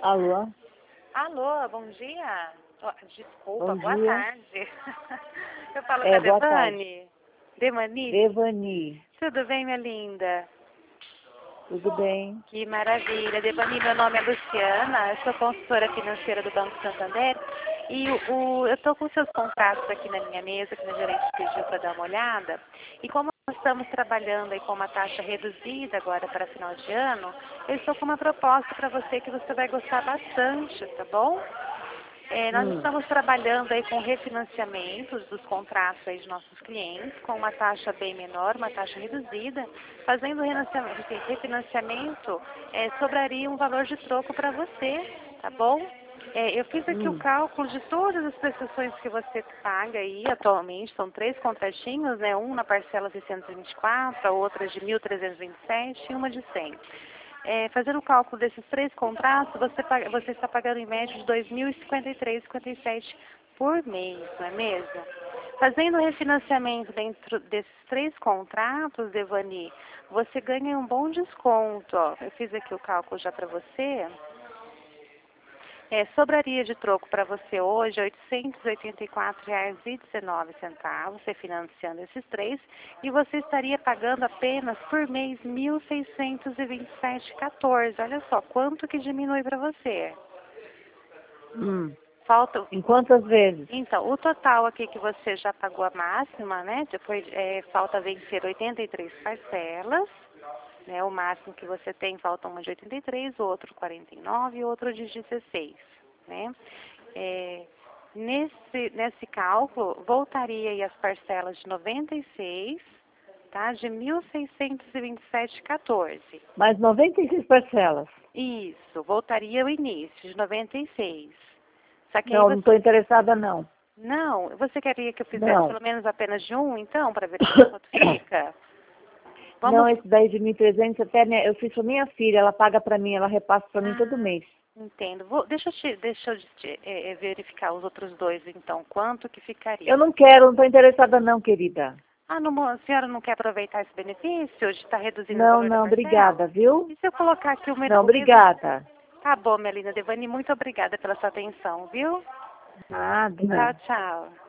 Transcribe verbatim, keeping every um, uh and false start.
Alô? Alô, bom dia. Oh, desculpa, Bom boa dia. tarde. Eu falo É, com a boa Devani. Devani, Devani, tudo bem, minha linda? tudo bem? Que maravilha. Devani, meu nome é Luciana, eu sou consultora financeira do Banco Santander e o, o- eu estou com seus contatos aqui na minha mesa, que a gerente pediu para dar uma olhada. E como nós estamos trabalhando aí com uma taxa reduzida agora para final de ano, eu estou com uma proposta para você que você vai gostar bastante, tá bom? É, nós Hum, estamos trabalhando aí com refinanciamentos dos contratos aí de nossos clientes, com uma taxa bem menor, uma taxa reduzida. Fazendo refinanciamento, refinanciamento é, sobraria um valor de troco para você, tá bom? É, eu fiz aqui o hum. cálculo de todas as prestações que você paga aí atualmente, são três contratinhos, né? Um na parcela seiscentos e vinte e quatro, a outra de mil trezentos e vinte e sete e uma de cem. É, fazendo o cálculo desses três contratos, você, paga- você está pagando em média de dois mil e cinquenta e três reais e cinquenta e sete centavos por mês, não é mesmo? Fazendo o refinanciamento dentro desses três contratos, Devani, você ganha um bom desconto. Ó. Eu fiz aqui o cálculo já para você. É, sobraria de troco para você hoje oitocentos e oitenta e quatro reais e dezenove centavos, você financiando esses três, e você estaria pagando apenas por mês mil seiscentos e vinte e sete reais e quatorze centavos. Olha só, quanto que diminui para você? Hum. Falta. Em quantas vezes? Então, o total aqui que você já pagou a máxima, né? Depois é, falta vencer oitenta e três parcelas. Né, o máximo que você tem, falta uma de oitenta e três, outro quarenta e nove e outro de dezesseis. Né? É, nesse, nesse cálculo, voltaria aí as parcelas de noventa e seis, tá, de mil seiscentos e vinte e sete reais e quatorze centavos. Mais noventa e seis parcelas. Isso, voltaria o início de noventa e seis. Só que aí Não, não estou você... interessada, não. Não, você queria que eu fizesse Não. pelo menos apenas de um, então, para verificar quanto fica? Não, Vamos... esse daí de mil e trezentos até minha, eu fiz para minha filha, ela paga para mim, ela repassa para mim todo Ah, mês. entendo. Vou, deixa eu, te, deixa eu te, é, é, verificar os outros dois, então. Quanto que Eu ficaria? não quero, não estou interessada não, querida. Ah, não, a senhora não quer aproveitar esse benefício? Hoje está reduzindo o Não, valor da não, parcela? obrigada, viu? E se eu colocar aqui o, men- Não, o mesmo... obrigada. Tá bom, Melina Devani, muito obrigada pela sua atenção, viu? Nada. Tchau, tchau.